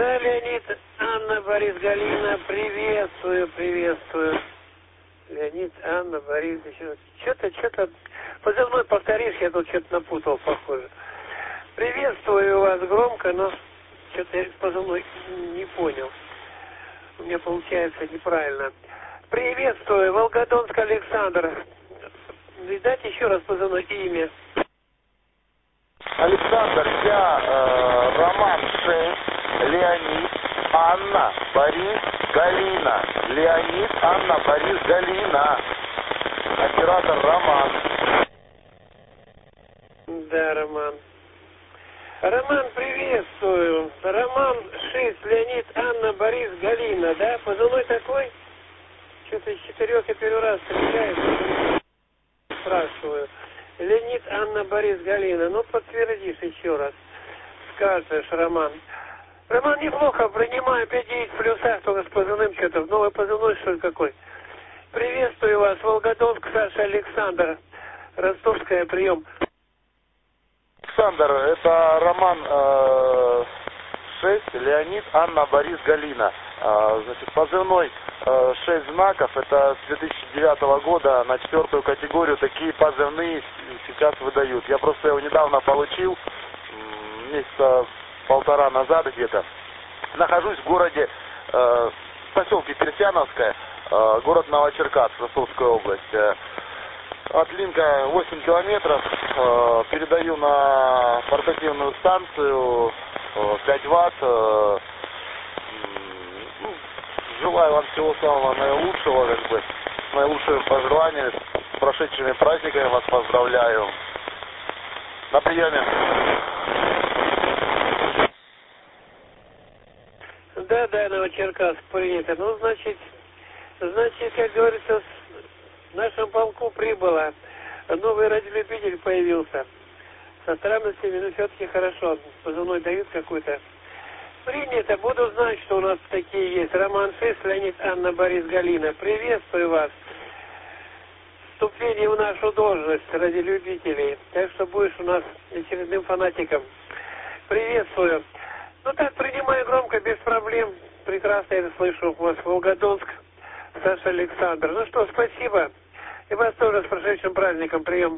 Да, Леонид, Анна, Борис, Галина, приветствую, приветствую. Леонид, Анна, Борис, еще... Что-то... Позывной повторишь, я тут что-то напутал, похоже. Приветствую вас громко, но что-то я позывной не понял. У меня получается неправильно. Приветствую, Волгодонск Александр. Дайте еще раз позывной имя. Александр, я Роман 6, Леонид, Анна, Борис, Галина. Леонид, Анна, Борис, Галина. Оператор Роман. Да, Роман. Роман, приветствую. Роман 6, Леонид, Анна, Борис, Галина, да? Позывной такой? Что-то из 4 я первый раз встречаю. Спрашиваю. Леонид, Анна, Борис, Галина. Ну, подтвердишь еще раз. Скажешь, Роман. Роман, неплохо, принимаю 5-9 в плюсах, только с позывным что-то. Новый позывной, что ли, какой? Приветствую вас, Волгодонск, Саша, Александр. Ростовская, прием. Александр, это Роман 6, Леонид, Анна, Борис, Галина. Значит, позывной 6 знаков, это с 2009 года на 4-ю категорию такие позывные сейчас выдают. Я просто его недавно получил, месяца 1,5 назад где-то. Нахожусь в городе, в поселке Персяновское, город Новочеркасск, Ростовская область. От Линка 8 километров, передаю на портативную станцию 5 ватт. Желаю вам всего самого наилучшего, как бы, с наилучшими пожеланиями, с прошедшими праздниками вас поздравляю. На приеме. Да, Новочеркасск принято. Ну, значит, как говорится, в нашем полку прибыло. Новый радиолюбитель появился. Со странностями, но все-таки хорошо. Позывной дают какой-то. Принято. Буду знать, что у нас такие есть. Роман 6, Леонид, Анна, Борис, Галина. Приветствую вас. Вступление в нашу должность радиолюбителей. Так что будешь у нас очередным фанатиком. Приветствую. Ну так, принимаю громко, без проблем. Прекрасно я слышу. У вас Волгодонск, Саша, Александр. Ну что, спасибо. И вас тоже с прошедшим праздником. Прием.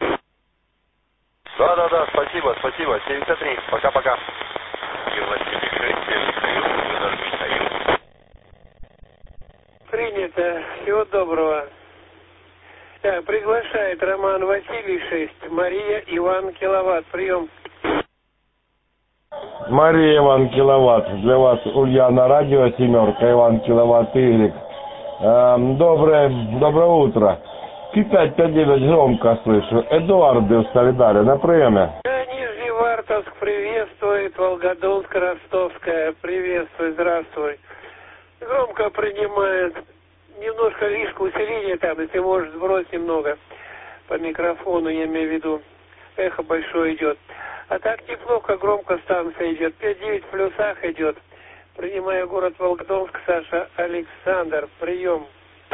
Да, спасибо. 73. Пока-пока. Принято. Всего доброго. Так, приглашает Роман Василий 6, Мария Иван Киловатт. Прием. Мария Иван Киловатт. Для вас Ульяна Радио, 7, Иван Киловатт Y. Доброе утро. Китать 5-9 громко слышу. Эдуард в Солидаре на приеме. Да, Нижневартовск приветствует, Волгодонск, Ростовская приветствует, здравствуй. Громко принимает. Немножко лишку усиления там, если можешь сбрось немного по микрофону, я имею в виду. Эхо большое идет. А так неплохо, громко станция идет. 5-9 в плюсах идет. Принимаю город Волгодонск, Саша, Александр. Прием.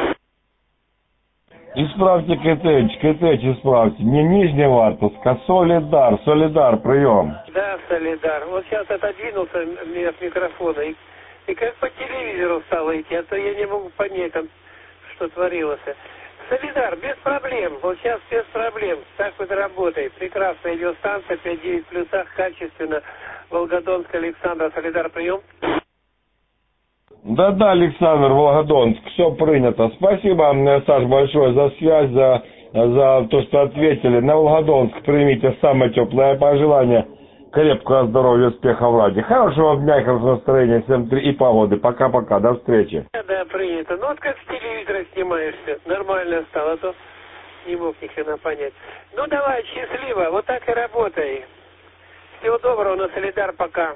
Исправьте КТЧ исправьте. Не Нижневартовск, а Солидар, прием. Да, Солидар. Вот сейчас отодвинулся от микрофона. И как по телевизору стало идти, а то я не могу понять, там, что творилось. Солидар, без проблем. Вот сейчас без проблем. Так вот работает. Прекрасно идет станция, 5-9 в плюсах, качественно. Волгодонск, Александр, Солидар, прием. Да, Александр, Волгодонск, все принято. Спасибо, Саш, большое за связь, за то, что ответили. На Волгодонск примите самое теплое пожелание. Крепкого здоровья, успеха в ради. Хорошего дня, хорошего настроения, всем и погоды. Пока-пока, до встречи. Да, принято. Ну вот как с телевизора снимаешься. Нормально стало, а то не мог ни хрена понять. Ну давай, счастливо, вот так и работай. Всего доброго, на Солидар, пока.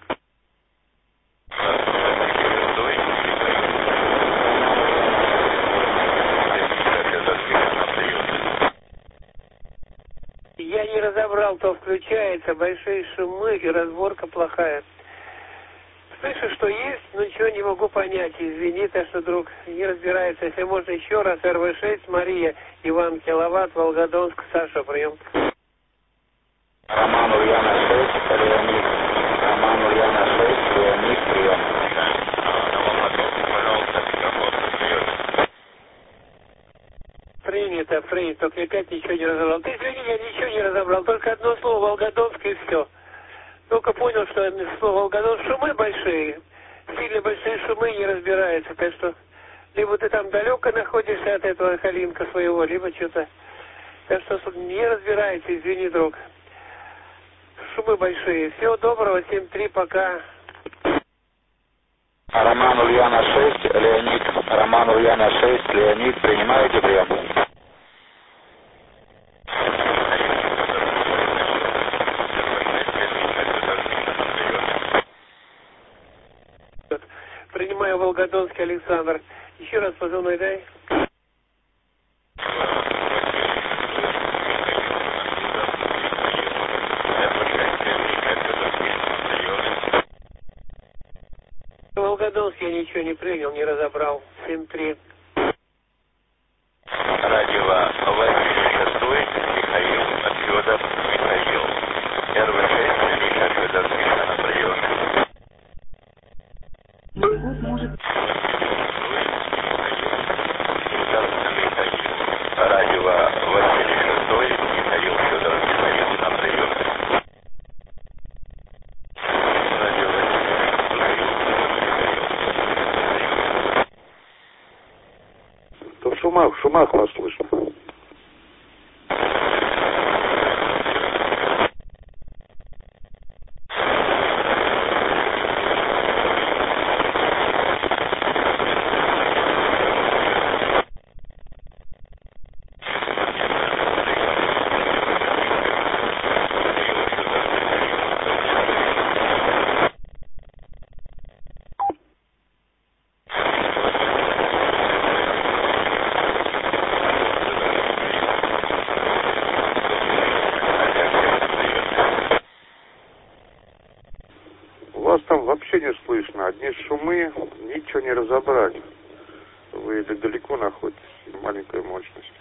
Я не разобрал, то включается, большие шумы и разборка плохая. Слышу, что есть, но ничего не могу понять. Извини, так что, друг, не разбирается. Если можно еще раз, РВ-6, Мария, Иван Киловатт, Волгодонск, Саша, прием. Роман Ульяна 6, Леонид. Роман Ульяна 6, Леонид. это Фрейд, только опять ничего не разобрал. Ты извини, я ничего не разобрал, только одно слово Волгодонск и все. Только понял, что слово Волгодонск, шумы большие, сильно большие шумы, не разбирается, так что либо ты там далеко находишься от этого Калинка своего, либо что-то. Так что не разбирается, извини, друг. Шумы большие. Всего доброго, 7-3, пока. Роман Ульяна 6, Леонид. Роман Ульяна 6, Леонид. Принимаете прием? Принимаю Волгодонский, Александр. Еще раз позывной дай. Волгодонск я ничего не принял, не разобрал. 7-3. Радио Василий 6, Михаил, Федор, Михаил. РВ-6, Миша, Федор, Миша на приеме. Радио Василий 6, Михаил, Федор, Михаил на приеме. Радио Василий 6, в шумах вас слышно. Вас там вообще не слышно, одни шумы, ничего не разобрать. Вы далеко находитесь, маленькая мощность.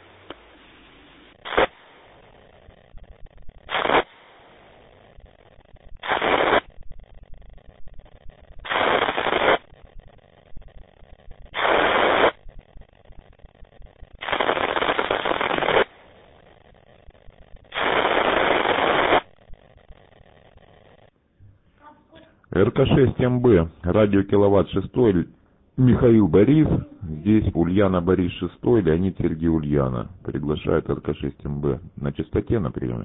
РК-6МБ, радио Киловатт 6, Михаил Борис, здесь Ульяна Борис 6, Леонид Сергей Ульяна. Приглашает РК-6МБ. На частоте на приеме.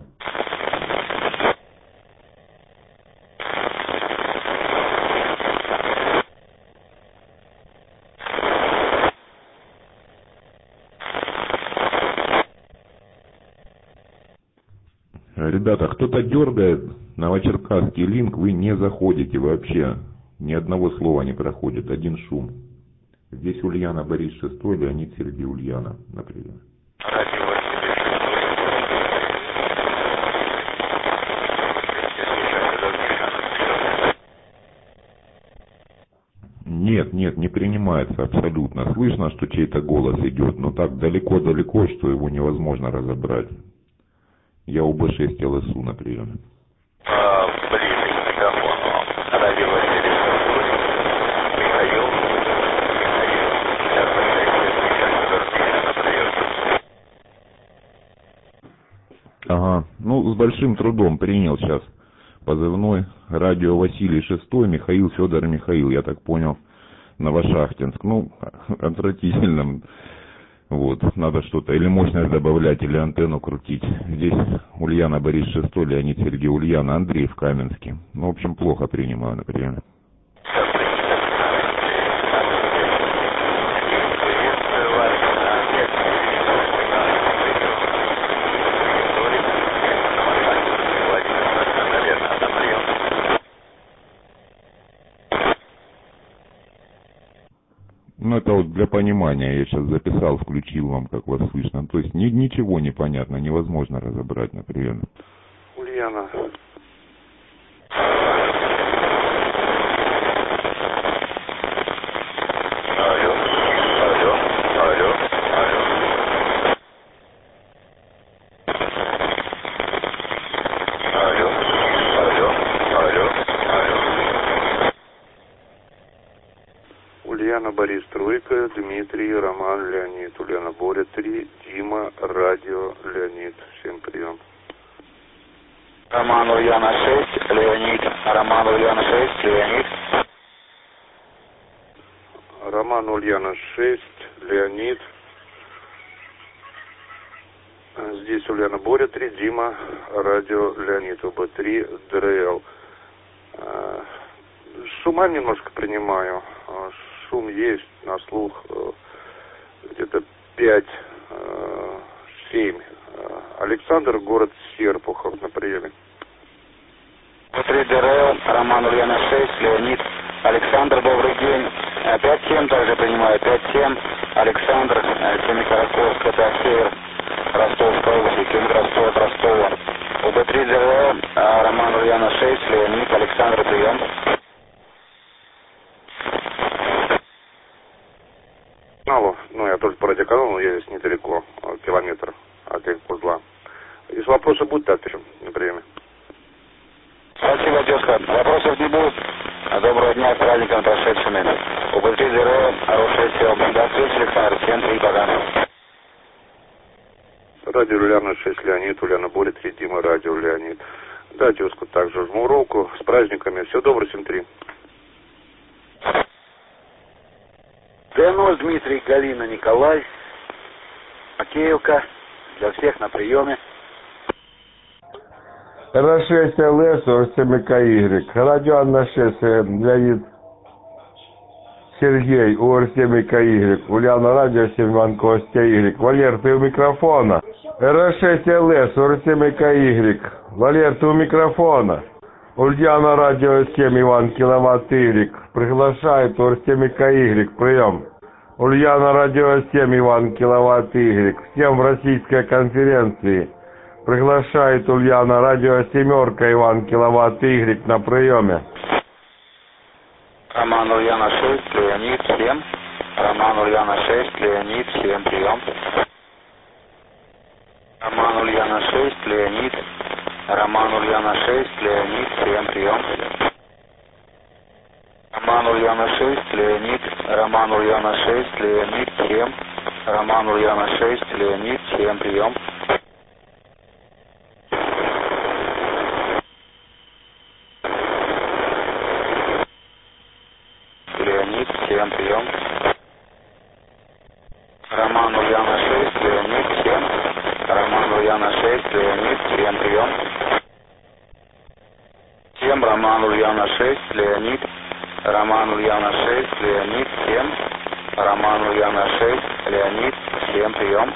Ребята, кто-то дергает Новочеркасский линк, вы не заходите вообще. Ни одного слова не проходит, один шум. Здесь Ульяна Борис 6, Леонид Сергей Ульяна, например. Нет, не принимается абсолютно. Слышно, что чей-то голос идет, но так далеко-далеко, что его невозможно разобрать. Я УБ-6 ЛСУ на приеме. Ближе к микрофону. Радио Василий 6, Михаил, Ага, ну с большим трудом принял сейчас позывной. Радио Василий 6, Михаил, Федор, Михаил, я так понял, Новошахтинск. Ну, отвратительно. Вот, надо что-то, или мощность добавлять, или антенну крутить. Здесь Ульяна Борис 6, Леонид Сергей Ульяна, Андрей в Каменске. Ну, в общем, плохо принимаю, например. Ну, это вот для понимания, я сейчас записал, включил вам, как вас слышно. То есть ничего не понятно, невозможно разобрать, например. Ульяна. Ульяна, Борис, Тройка, Дмитрий, Роман, Леонид, Ульяна, Боря, 3, Дима, Радио, Леонид. Всем прием. Роман, Ульяна, 6, Леонид. Роман, Ульяна, 6, Леонид. Роман, Ульяна, 6, Леонид. Здесь Ульяна, Боря, 3, Дима, Радио, Леонид, УБ3, ДРЛ. Шума немножко принимаю. Шум есть на слух где-то 5-7. Александр, город Серпухов, на приеме. УБ3, ДРЛ, Роман, Ульяна, 6, Леонид. Александр, добрый день. 5-7 также принимаю. 5-7. Александр, Семикаракорск, это север Ростовской области, километр 100 от Ростова. УБ3, ДРЛ, Роман, Ульяна, 6, Леонид. Александр, прием. Алло, ну я тоже по радиоканалу, я здесь недалеко, километр от узла. Если вопросы будут, то отвечу на приеме. Спасибо, тезка. Вопросов не будет. Доброго дня, с праздником прошедшими. УБ3, ДРЛ, хорошего всего. До встречи, Александр. Всем 3, пока. Радио Ульяна, 6, Леонид, Ульяна, Боря, 3, Дима, Радио, Леонид. Да, тезку также жму руку. С праздниками. Все доброго, всем 3. Т0, Дмитрий, Галина, Николай, Макеевка, для всех на приеме. R6 ЛС, УР7КY. Радио Анна 6, Леонид, Сергей, УР7КY. Ульяна, Радио 7, Иван, Костя, Y. Валер, ты у микрофона. R6 ЛС, УР7КY. Валер, ты у микрофона. Ульяна, Радио 7, Иван, Киловатт, Y. Приглашает УР7КY. Прием. Ульяна, Радио 7, Иван, Киловатт, Y. Всем в российской конференции. Приглашает Ульяна, Радио 7, Иван, Киловатт, Y. На приеме. Роман, Ульяна, 6, Леонид, 7. Роман, Ульяна, 6, Леонид, 7, прием. Роман, Ульяна, 6, Леонид. Роман, Ульяна, 6, Леонид, 7, прием. Роман, Ульяна, 6, Леонид. Роман, Ульяна, 6, Леонид, 7. Роман, Ульяна, 6, Леонид, 7, прием. Леонид, 7, прием. Роман, Ульяна, 6, Леонид, 7. Роман, Ульяна, 6, Леонид, 7, прием. 7, Роман, Ульяна, 6, Леонид. Роман, Ульяна, 6, Леонид, 7. Роман, Ульяна, 6, Леонид, 7, прием.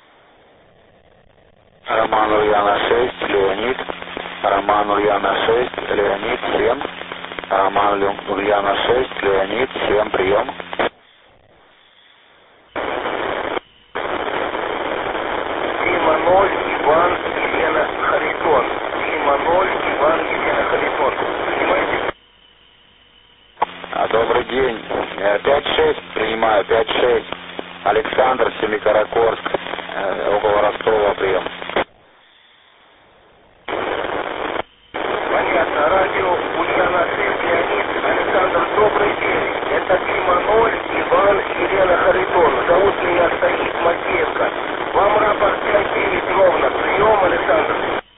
Роман, Ульяна, 6, Леонид. Роман, Ульяна, 6, Леонид, 7. Роман, Ульяна, 6, Леонид, 7, прием. Дима 0, Иван, Елена, Харитон. Дима 0, Иван, Елена, Харитон. Понимаете? Добрый день. 5-6 принимаю, 5-6. Александр, Семикаракорск, около Ростова, прием. Понятно. Радио Ульяна 6, Леонид. Александр, добрый день. Это Дима 0, Иван, Елена, Харитон. Зовут меня Саид, Макеевка. Вам рапорт 5-9 ровно. Прием, Александр.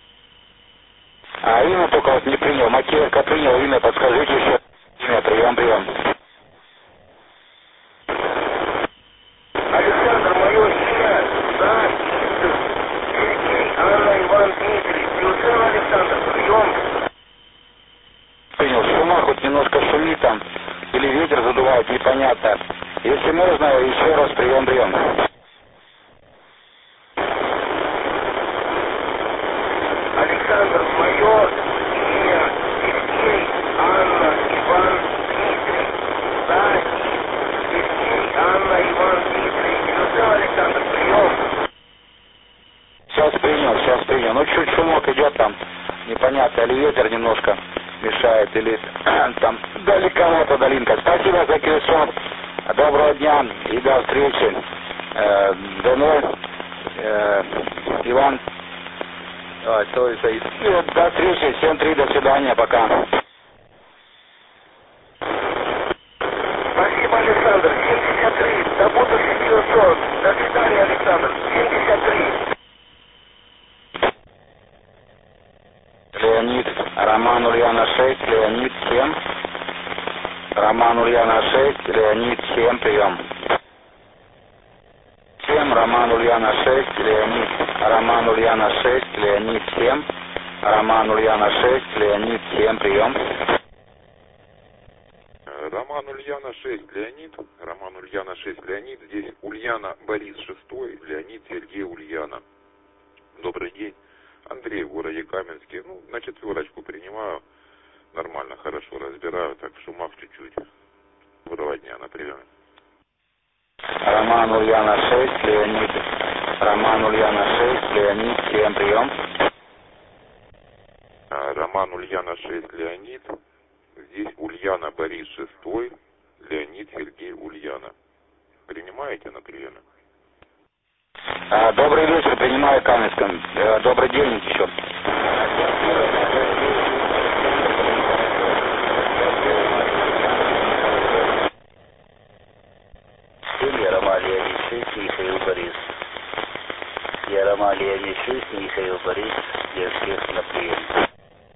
А имя только вот не принял. Макеевка принял, имя подскажите еще. Имя, прием. Александр, мое имя, да, Сергей, Анна, Иван, Дмитрий. Приучил, Александр, прием. Принял. Шума хоть немножко шумит там. Или ветер задувает, непонятно. Если можно, еще раз прием. Александр, мое имя, Сергей, Анна, Иван, Дмитрий. Да, Сергей, Анна, Иван, Дмитрий. Приучил, Александр, прием. Сейчас принял. Ну, чуть шумок идет там. Непонятно, или ветер немножко мешает, или там далековато долинка. Спасибо за телефон. Доброго дня и до встречи. Д0, Иван. До встречи, всем 3, до свидания, пока. Спасибо, Александр. Роман Ульяна 6, Леонид 7, прием. 7, Роман Ульяна 6, Леонид, Роман Ульяна 6, Леонид 7, Роман Ульяна 6, Леонид 7, прием. Роман Ульяна 6, Леонид, Роман Ульяна 6, Леонид, здесь Ульяна Борис 6, Леонид Сергей Ульяна. Добрый день, Андрей в городе Каменске, ну, на 4 принимаю, нормально, хорошо разбираю, так в шумах чуть-чуть. Доброго дня, на приеме. Роман Ульяна 6, Леонид, Роман Ульяна 6, Леонид 7, прием. Роман Ульяна 6, Леонид, здесь Ульяна Борис 6, Леонид Сергей Ульяна. Принимаете на приеме? Добрый вечер, принимаю Каменском. Добрый день еще. Роман Леонид 6, Михаил Борис. Я Роман Леонид 6, Михаил Борис, для всех на приеме.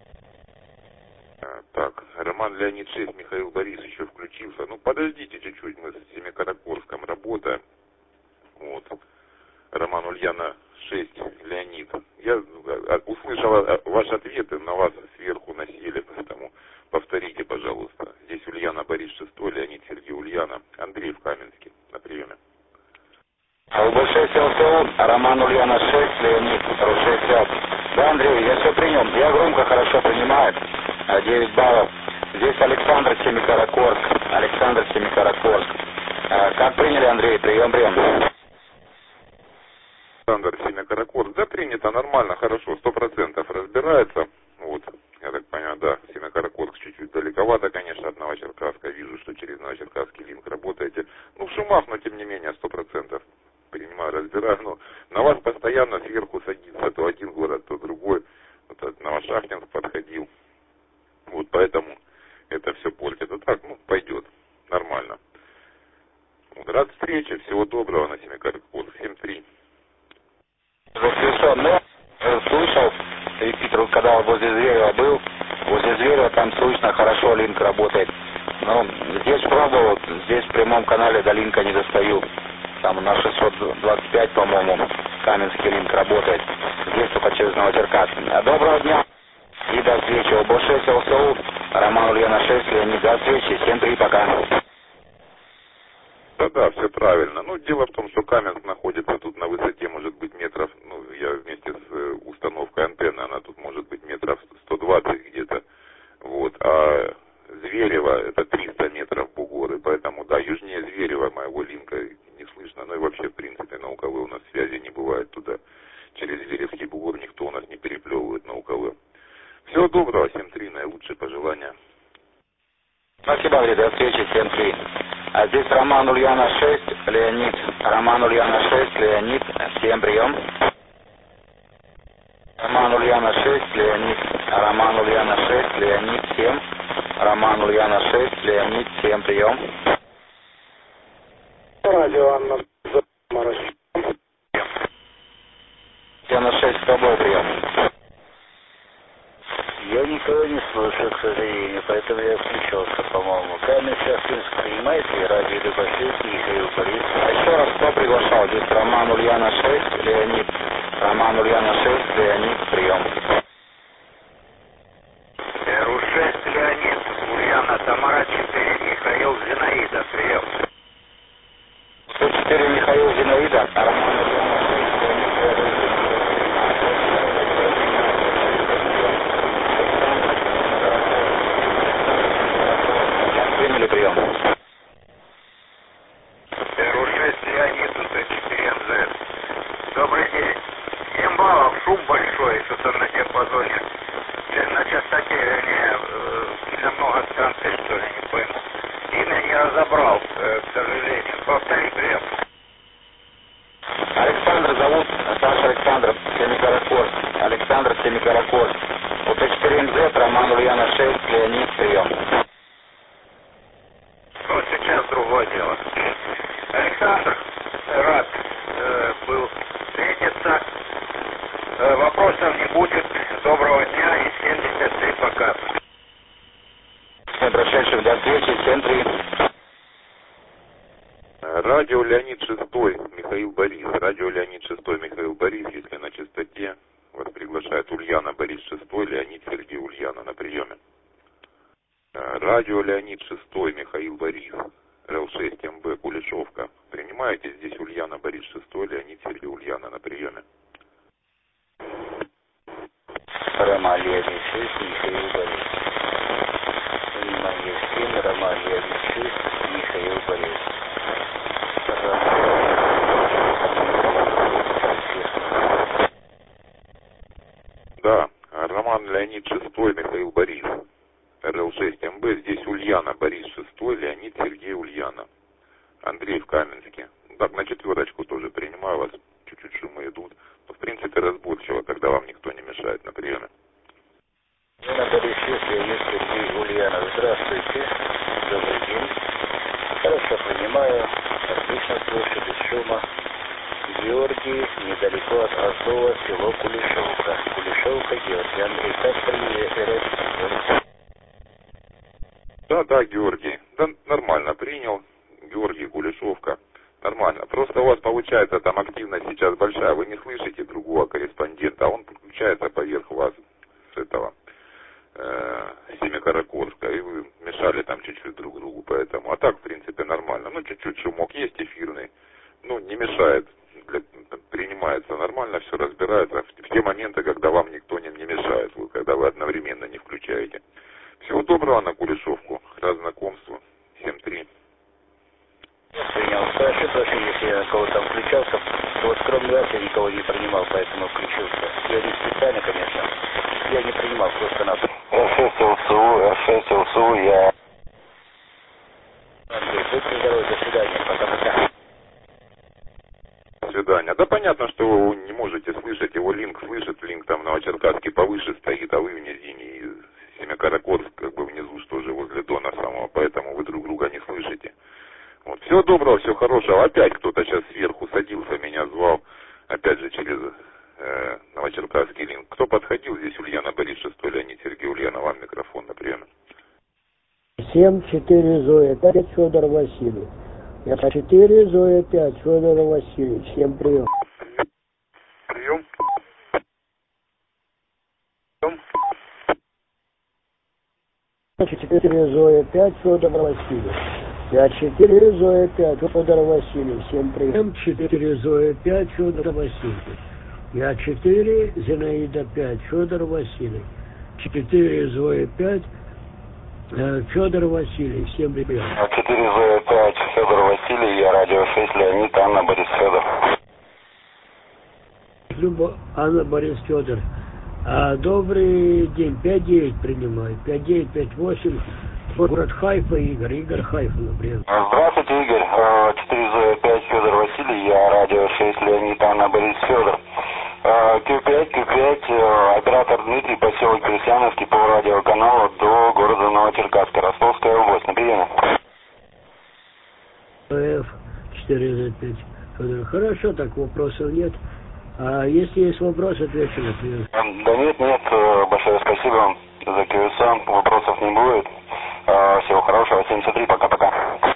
Так, Роман Леонид 6, Михаил Борис еще включился. Ну, подождите чуть-чуть, мы с Семикаракорском работаем. Вот. Роман Ульяна 6, Леонид. Я услышал ваши ответы, на вас сверху насели, поэтому повторите, пожалуйста. Здесь Ульяна Борис 6, Леонид Сергей Ульяна. Андрей в Каменске на приеме. ЛБ6 ЛСУ, Роман Ульяна 6, Леонид, Ру6 Да, Андрей, я все принял. Я громко, хорошо принимаю. 9 баллов. Здесь Александр Семикаракорск. Александр Семикаракорск. Как приняли, Андрей? Прием. Александр Семикаракорск. Да, принято нормально, хорошо, 100% разбирается. Вот, я так понимаю, да, Семикаракорск чуть-чуть далековато, конечно, от Новочеркасска. Вижу, что через Новочеркасский линк работаете. Ну, в шумах, но тем не менее, 100%. Принимаю, разбираю. Но на вас постоянно сверху садится то один город, то другой. Вот от Новошахтинск подходил. Вот поэтому это все портит. А так, ну, пойдет. Нормально. Вот, рад встрече. Всего доброго на Семикаракорск. 7-3. Слышал, репетитор, когда возле Зверева был, возле Зверева там слышно, хорошо линк работает. Но здесь пробовал, здесь в прямом канале до линка не достаю. Там на 625, по-моему, Каменский линк работает. Здесь только через Новочеркасск. Доброго дня и до встречи. ОБ6 ЛСУ, Роман Ульяна 6, Леонид, до встречи. 7-3, пока. Да, все правильно. Ну, дело в том, что Каменск находится тут на высоте, может быть, метров, ну, я вместе с установкой антенны, она тут может быть метров 120 где-то. Вот, а Зверево это 300 метров бугоры, поэтому, да, южнее Зверева моего линка не слышно. Ну и вообще, в принципе, на УКВ у нас связи не бывает туда. Через Зверевский бугор никто у нас не переплевывает на УКВ. Всего доброго, 7-3, наилучшие пожелания. Спасибо, Андрей, до встречи, 7-3. А здесь Роман Ульяна 6, Леонид. Роман Ульяна 6, Леонид, 7, прием. Роман Ульяна 6, Леонид. Роман Ульяна 6, Леонид, 7. Роман Ульяна 6, Леонид, 7, прием. Радио Анна Мараш. Ульяна 6, с тобой, прием. Я никого не слышу, к сожалению, поэтому я включился, по-моему. Каменск принимаете, радио ЛБ6, Михаил Борис. А еще раз, кто приглашал? Здесь Роман Ульяна 6, Леонид. Роман Ульяна 6, Леонид, прием. Ру6, Леонид, Ульяна, Тамара 4, Михаил Зинаида, прием. 104 Михаил Зинаида, Роман Ульяна 6, Леонид. Приняли прием. Ру6, Леонид, 104 МЗ. Добрый день. 7 баллов, шум большой, что-то на диапазоне. На частоте, вернее, намного станций, что ли, не пойму. Имя не разобрал, к сожалению. Повтори прием. Александр зовут, Саша Александров, Семикаракорск. Александр Семикаракорск. УТ4 МЗ, Роман Ульяна 6, Леонид, прием. Вот сейчас другое дело. Александр, рад был встретиться. Вопросов не будет. Доброго дня и 73 пока. Прошедших до встречи. 7-3. Радио Леонид Шестой, Михаил Борис. Радио Леонид Шестой, Михаил Борис, если на частоте. Вас приглашает Ульяна Борис Шестой, Леонид Сергей Ульяна на приеме. Радио Леонид Шестой, Михаил Борис. Л6МБ, Кулешовка. Принимаете здесь Ульяна Борис Шестой, Леонид Сергей Ульяна на приеме. Роман Леонид 6, Михаил Борис. Внимание всем, Роман Леонид 6, Михаил Борис. Да, Роман Леонид Шестой, Михаил Борис. РЛ6МБ, здесь Ульяна Борис Шестой, Леонид Сергей Ульяна. Андрей в Каменске. Так, на 4 тоже принимаю вас. Чуть-чуть шумы идут. Но, в принципе, разборчиво, когда вам никто не мешает на приеме. Ульяна Борис 6, Леонид Сергей Ульяна. Здравствуйте. Добрый день. Хорошо принимаю. Отлично слышу, без шума. Георгий, недалеко от Азова, село Кулешовка. Кулешовка, Георгий. Андрей, как приняли? Да, Георгий. Да, нормально принял. Георгий, Кулешовка. Нормально. Просто у вас получается там активность сейчас большая. Вы не слышите другого корреспондента, а он подключается поверх вас с этого Семикаракорска. И вы мешали там чуть-чуть друг другу, поэтому. А так, в принципе, нормально. Ну, чуть-чуть шумок есть эфирный. Ну, не мешает. Принимается нормально, все разбирается. В те моменты, когда вам никто не мешает, когда вы одновременно не включаете. Всего доброго на Кулешовку. Рад знакомству. 7-3. Принял. Прошу прощения, если я кого-то там включался. Вот кроме вас я никого не принимал, поэтому включился. Я не специально, конечно. Я не принимал, просто надо. R6 ЛСУ, я... Андрей, будьте здоровы, до свидания. Пока-пока. До свидания. Да понятно, что вы не можете слышать, его линк слышит, линк там в Новочеркасске повыше стоит, а вы в низине, и Семикаракорск как бы внизу, что же возле Дона самого, поэтому вы друг друга не слышите. Вот. Всего доброго, всего хорошего. Опять кто-то сейчас сверху садился, меня звал, опять же через Новочеркасский линк. Кто подходил здесь? Ульяна Борис Шестой, Леонид Сергей Ульяна, вам микрофон на приеме. 7-4 Зоя 5 Федор Васильев. Я 4 Зоя 5 Федор Васильев. Всем прием. Прием. 4 Зоя 5 Федор Васильев. Я 4 Зоя 5 Федор Васильев. Всем прием. 4 Зоя 5 Федор Васильев. Я 4 Зинаида 5 Федор Васильев. 4 Зоя 5 Федор Васильев. Всем прием. 4 Зоя 5 Федор Васильев, я радио 6 Леонид, Анна Борис Федор. Люба, Анна Борис Федор. Добрый день. 5-9 принимаю. 5-9, 5-8. Город Хайфа, Игорь. Игорь Хайфа, например. Здравствуйте, Игорь. 4 Зоя 5 Федор Васильев, я радио 6 Леонид, Анна Борис Федор. Q5, оператор Дмитрий, поселок Крестьяновский, по радиоканалу до города Новочеркасска, Ростовская область, на приеме. F405. Федор. Хорошо, так вопросов нет. А если есть вопросы, отвечу на прием. Да нет, большое спасибо вам за QSA, вопросов не будет. Всего хорошего, 73, пока-пока.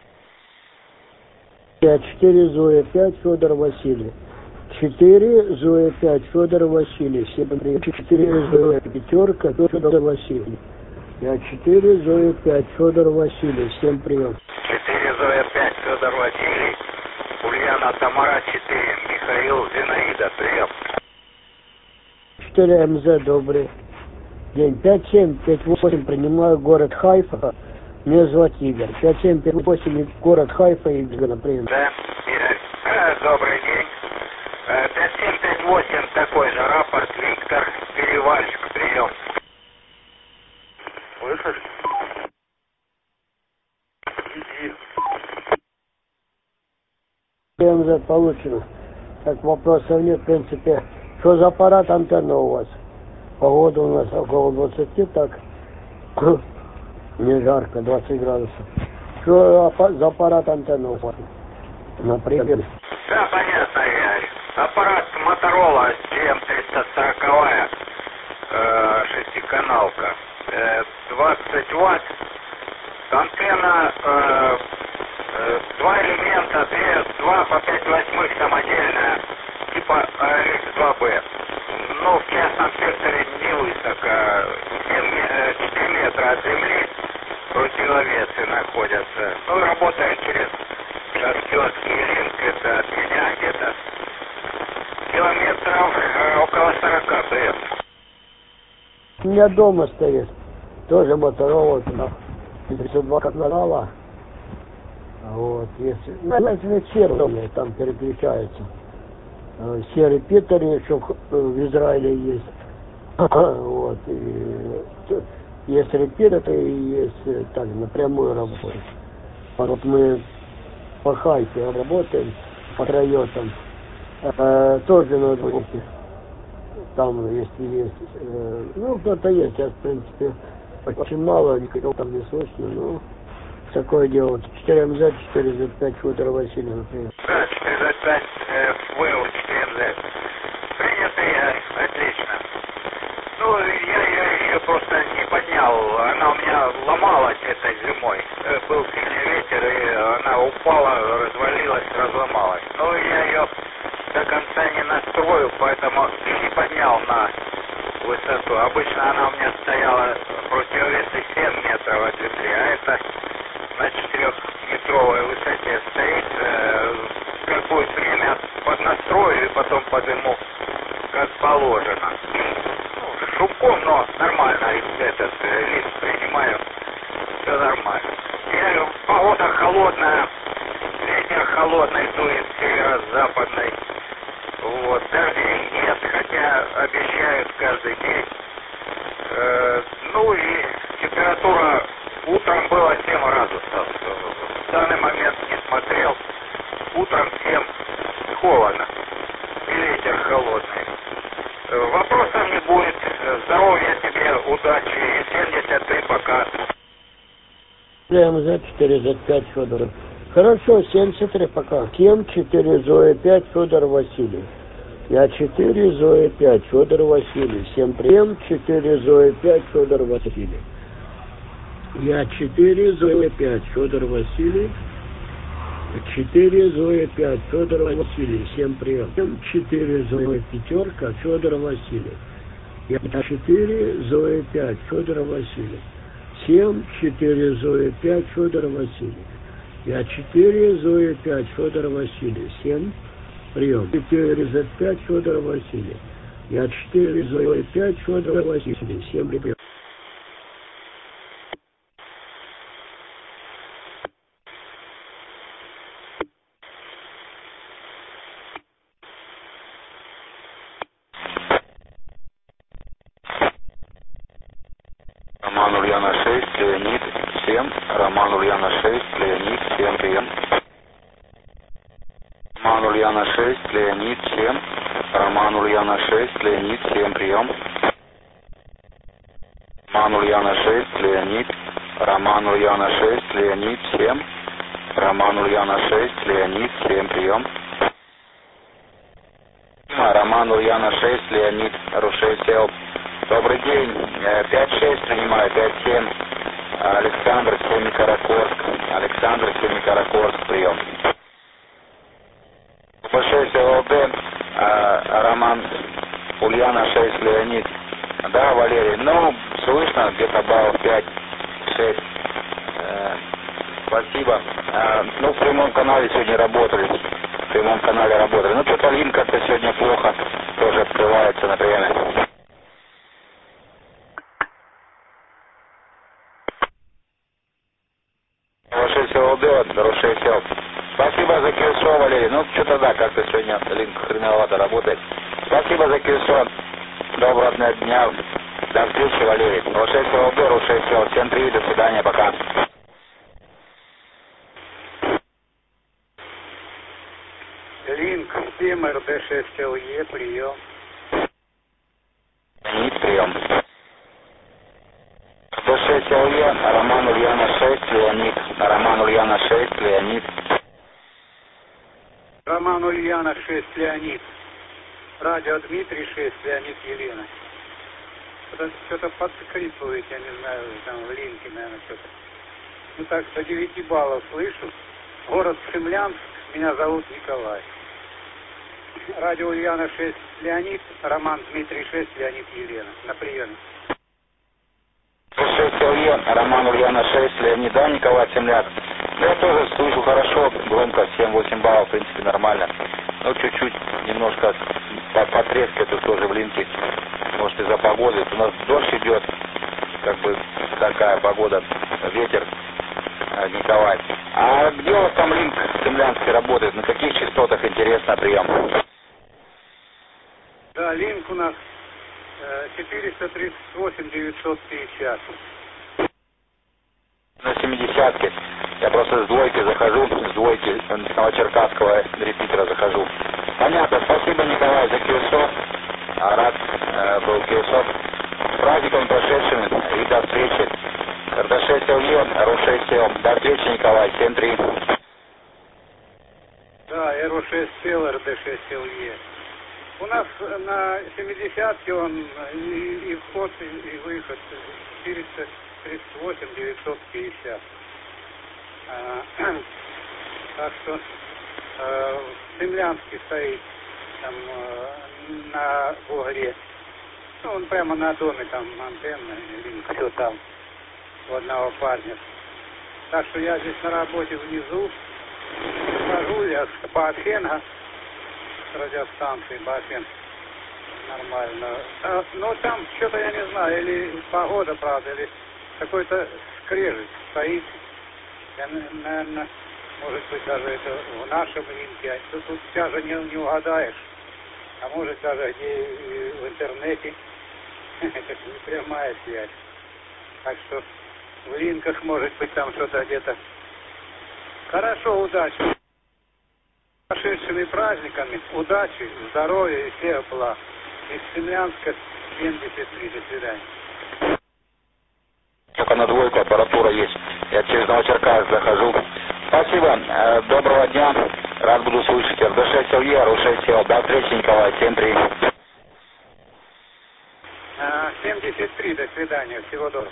4 Зоя 5 Федор Васильев. 4 Зоя 5 Федор Васильев. Всем прием. 4 Зоя 5 Федор Васильев. Я 4 Зоя 5 Федор Васильев. Всем прием. 4 Зоя 5 Федор Васильев. Ульяна Тамара 4. Михаил Зинаида. Прием. 4 МЗ, добрый день. 57 58 принимаю город Хайфа. Меня зовут Игорь. 57 58 город Хайфа, Игорь, на прием. Да, Игорь. Добрый день. 5758 такой же рапорт. Виктор Перевальск. Прием. Слышишь? Иди. МЗ получено. Так вопросов нет, в принципе. Что за аппарат антенна у вас? Погода у нас около 20, так. Не жарко, 20 градусов. Что за аппарат антенна у вас? Например. Да, понятно, Игорь. Аппарат Motorola GM340, шестиканалка. 20 ватт, антенна, два элемента, два по 5/8 самодельная, типа AX2B. Ну, в частном секторе не высоко, 4 метра от земли противовесы находятся. Ну, работаем через шахтерский линк, это от меня где-то километров около 40 БФ. У меня дома стоит, тоже Моторола, 32 канала. Вот, если, ну, серые, там переключаются. Серый Питер еще в Израиле есть. Вот, и есть репетер, и есть так, напрямую работает. Вот мы по хайпе работаем, по райотам, тоже на двух. Там, если есть, ну, кто-то есть, сейчас, в принципе, очень мало, никого там не слышно, ну, такое дело. 4МЗ, 4Z5, Федор Васильев, например. Да, 4Z5, вывод 4МЗ. Принятый, отлично. Ну, я ее еще просто не поднял, она у меня ломалась этой зимой. Был сильный ветер, и она упала, развалилась, разломалась. Но я ее до конца не настроил, поэтому не поднял на высоту. Обычно она у меня стояла противовесы 7 метров от земли, а это на 4-метровой высоте стоит. Как будет время, поднастрою и потом подниму как положено. Ну, шумком, но нормально этот лист принимаю, все нормально. Погода холодная, ветер холодный дует северо-западный. Вот, дождей нет, хотя обещают каждый день. Ну и температура утром было 7 градусов. В данный момент не смотрел. Утром 7 холодно. И ветер холодный. Вопросов не будет. Здоровья тебе, удачи. 73 пока. МЗ 4Z5 Федоров. Хорошо, 73 пока. Кем 4 Зоя 5 Федор Васильев. Я 4 Зоя 5 Федор Васильев. Всем прием 4 Зоя 5 Федор Васильев. Я 4 Зоя 5 Федор Васильев. 4 Зоя 5 Федор Васильев. Всем прием. 4 Зоя пятерка Федор Васильев. Я 4 Зоя 5 Федор Васильев. 7 4 Зоя 5 Федор Васильев. Я 4 Зоя 5 Федор Васильев. 7 прием. 4 Z5 Федор Васильев. Я 4 Зоя 5 Федор Васильев. 7 прием. Роман Ульяна 6, Леонид 7, Роман Ульяна 6, Леонид 7, прием. Роман Ульяна 6, Леонид 7, Роман Ульяна 6, Леонид 7, прием. Роман Ульяна 6, Леонид, Роман Ульяна 6, Леонид 7, Роман Ульяна 6, Леонид 7, прием. Роман Ульяна 6, Леонид, Рушей сел. Добрый день, 5-6 принимаю, 5-7, Александр, Семикаракорск, Александр, Семикаракорск, прием. Большой СЛД, Роман Ульяна 6, Леонид. Да, Валерий, ну, слышно, где-то баллов 5-6. Спасибо. Ну, в прямом канале сегодня работали. В прямом канале работали. Ну, что-то линк как-то сегодня плохо тоже открывается на время. Рушей СЛД, Рушей сел. Спасибо за кельсо, Валерий. Ну, что-то да, как-то сегодня линк хреновато работает. Спасибо за кельсо. Доброго дня. До встречи, Валерий. Рушей СЛД, Рушей сел. Всем привет, до свидания, пока. Линк 7 РД6ЛЕ, прием. Леонид, прием. РД6ЛЕ, Роман Ульяна 6, Леонид. Роман Ульяна 6, Леонид. Роман Ульяна 6, Леонид. Радио Дмитрий 6, Леонид Елена. Что-то подскрипывает, я не знаю, там в линке, наверное, что-то. ну так, до 9 баллов слышу. Город Цимлянск, меня зовут Николай. Радио Ульяна 6, Леонид, Роман Дмитрий 6, Леонид Елена. На приеме. 6 Илья, Роман Ульяна 6, Леонид, да, Николай Цимляк. Да, я тоже слышу хорошо, громко, 7-8 баллов, в принципе, нормально. Ну, чуть-чуть, немножко потрескает тут тоже в линке. Может, из-за погоды. У нас дождь идет, как бы такая погода, ветер, Николай. А где у вас там линк Цимлянский работает? На каких частотах, интересно, прием? Да, линк у нас 438-950. На 70-ке. Я просто с двойки захожу, с двойки с Новочеркасского репитера захожу. Понятно, спасибо, Николай, за QSO. Рад был QSO. С праздником прошедшими и до встречи. РД6 ЛЕ, РУ6Л. До встречи, Николай, 7-3. Да, РУ6Л, РД6 ЛЕ. У нас на 70-ке он и вход, и выход 438-950. Так что в Цимлянске стоит там на бугре. Ну, он прямо на доме, там антенна, все там у одного парня. Так что я здесь на работе внизу. Хожу я с Баофенга, с радиостанции Баофенг. Нормально. Но там что-то я не знаю, или погода, правда, или какой-то скрежет стоит. Я, наверное, может быть, даже это в нашем линке. Тут даже не угадаешь. А может даже где в интернете. Это не прямая связь. Так что в линках может быть там что-то где-то. Хорошо, удачи. С прошедшими праздниками. Удачи, здоровья и всех благ. Из Цимлянска 73. До свидания. Только на двойку аппаратура есть. Я через Новочеркасск захожу. Спасибо. Доброго дня. Рад буду слышать. РД6 ЛЕ, РУ6Л. До встречи, Николай. 7-3. 73. До свидания. Всего доброго.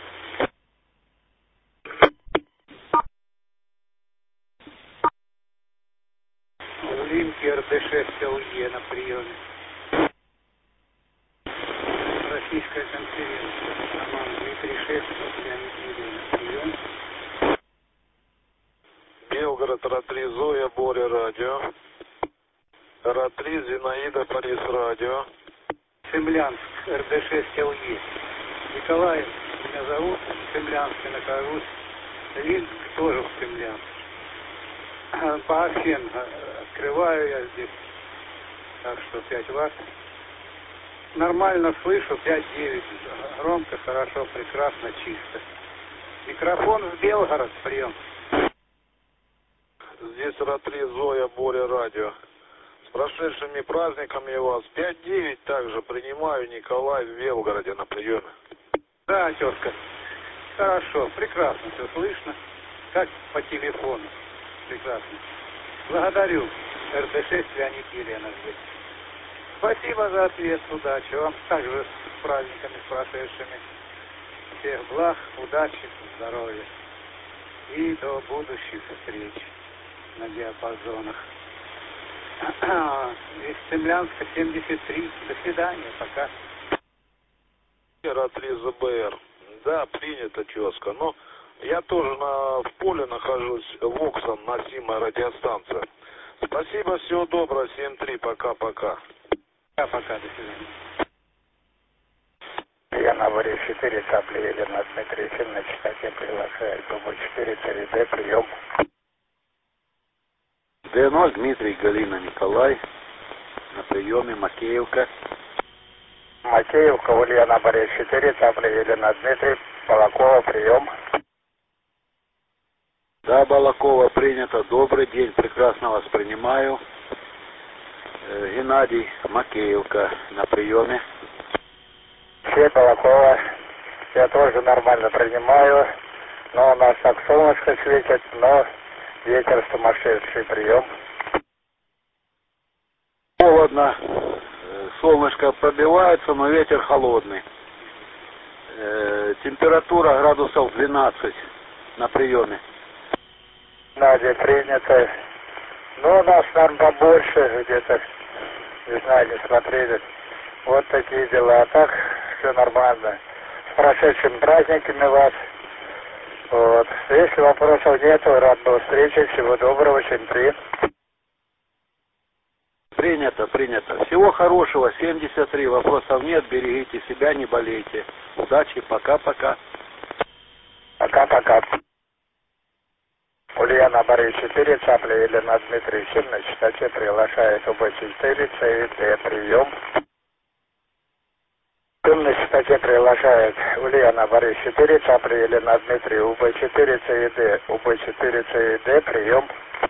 В линке РД6 ЛЕ на приеме. Российская конференция. Роман Дмитрий 6, Леонид Елена. Прием. Белгород, Ра-3, Зоя, Боря, радио. Ра-3, Зинаида, Борис, радио. Цимлянск, РД6 ЛЕ. Николай меня зовут, в Цимлянске нахожусь. Линк тоже в Цимлянске. Баофен открываю я здесь. Так что 5 ватт. Нормально слышу, 5-9. Громко, хорошо, прекрасно, чисто. Микрофон в Белгород, прием. Здесь Ра-3, Зоя, Боря, радио. С прошедшими праздниками вас. 5-9 также принимаю, Николай в Белгороде на приеме. Да, тезка. Хорошо, прекрасно все слышно. Как по телефону. Прекрасно. Благодарю. РД6 Леонид Елена здесь. Спасибо за ответ, удачи вам. Также с праздниками, с прошедшими. Всех благ, удачи, здоровья. И до будущих встреч на диапазонах. Из Цимлянска 73. До свидания, пока. Ра-3 ЗБР. Да, принято, тезка. Но я тоже в поле нахожусь, Воксон, носимая радиостанция. Спасибо, всего доброго, 7-3, пока-пока. Пока, до свидания. Я на Борис 4, Цапли, едем на Дмитрий 7, на частоте приглашаю. Дубль 4, 3D, прием. Д0, Дмитрий, Галина, Николай. На приеме, Макеевка. Макеевка, Ульяна, Борис 4, Цапли, едем на Дмитрий, Балакова, прием. Да, Балакова, принято. Добрый день, прекрасно вас принимаю. Геннадий, Макеевка, на приеме. Все, Балакова, я тоже нормально принимаю, но у нас так солнышко светит, но ветер сумасшедший, прием. Холодно, солнышко пробивается, но ветер холодный. Температура градусов 12 на приеме. Надя, принято. Ну, у нас, наверное, побольше где-то, не знаю, не смотрели. Вот такие дела. А так, все нормально. С прошедшими праздниками вас. Вот. Если вопросов нету, рад был встрече. Всего доброго, 7-3. Принято, принято. Всего хорошего, 73. Вопросов нет, берегите себя, не болейте. Удачи, пока-пока. Пока-пока. Ульяна Борис 4, Цапля Елена Дмитрий 7, на частоте приглашает УБ-4, ЦВД, прием. На частоте приглашает Ульяна Борис 4, Цапля Елена Дмитрий, УБ-4, ЦВД, УБ-4, ЦВД, прием.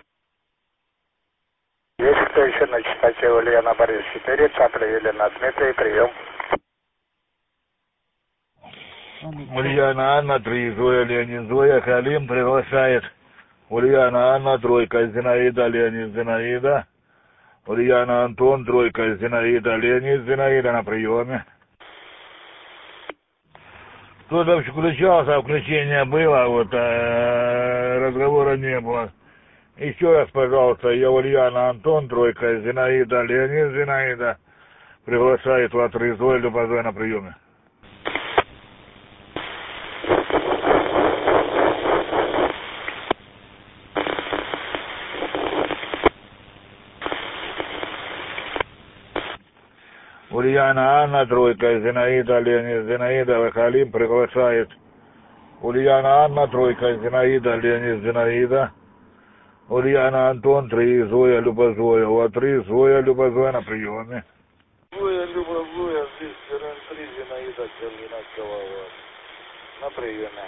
Есть кто еще на частоте Ульяна Борис 4, Цапля Елена Дмитрий, прием. Ульяна Анна 3, Зоя Леонид, Зоя Халим приглашает. Ульяна Анна, тройка, Зинаида, Леонид, Зинаида. Ульяна Антон, тройка, Зинаида, Леонид, Зинаида на приеме. Кто-то включался, включение было, вот разговора не было. Еще раз, пожалуйста, я Ульяна Антон, тройка, Зинаида, Леонид, Зинаида. Приглашает вас Зоя Любозой на приеме. Ульяна Анна, тройка, Зинаида, Леонид, Зинаида, Халим приглашает. Ульяна Анна, тройка, Зинаида, Леонид, Зинаида. Ульяна Антон, 3, Зоя, Любозоя. У 3, Зоя, Любозоя на приеме. Зоя, Любозоя, здесь РН-3, Зинаида, Калина, на приеме.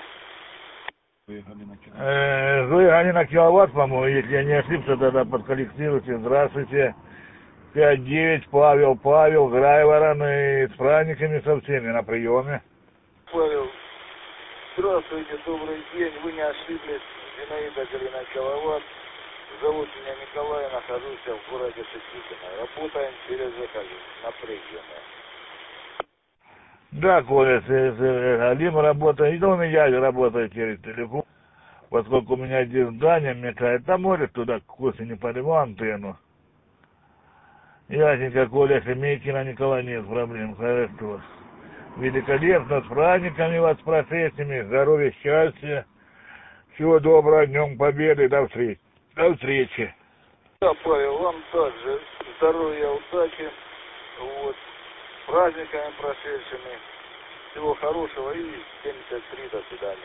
Зоя Галина Киловатт, по-моему, если я не ошибся, тогда подкорректируйте. Здравствуйте. 5-9, Павел, Грайворон, и с праздниками со всеми на приеме. Павел, здравствуйте, добрый день, вы не ошиблись, Зинаида Галина Киловатт, зовут меня Николай, нахожусь в городе Шестикино, работаем через Галин, на приеме. Да, Коля, Галим работает, и у меня работает через телефон, поскольку у меня здесь здание мешает, там может туда к осени подниму антенну. Ясненько, Коля, Шемейкина, Николай, нет проблем, хорошо. Великолепно, с праздниками вас, с прошедшими, здоровья, счастья, всего доброго, Днем Победы, до встречи. До встречи. Да, Павел, вам также здоровья, удачи, вот, с праздниками прошедшими, всего хорошего и 73, до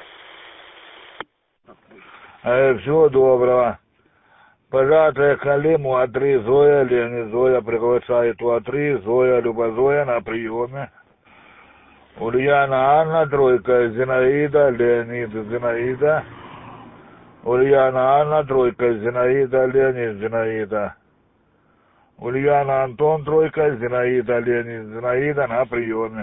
свидания. Всего доброго. Пожалуйста, Халиму, А3, Зоя, Леонид, Зоя приглашает у А3, Зоя, Любозоя на приеме. Ульяна Анна, тройка, Зинаида, Леонид, Зинаида. Ульяна Анна, тройка, Зинаида, Леонид, Зинаида. Ульяна Антон, тройка, Зинаида, Леонид, Зинаида на приеме.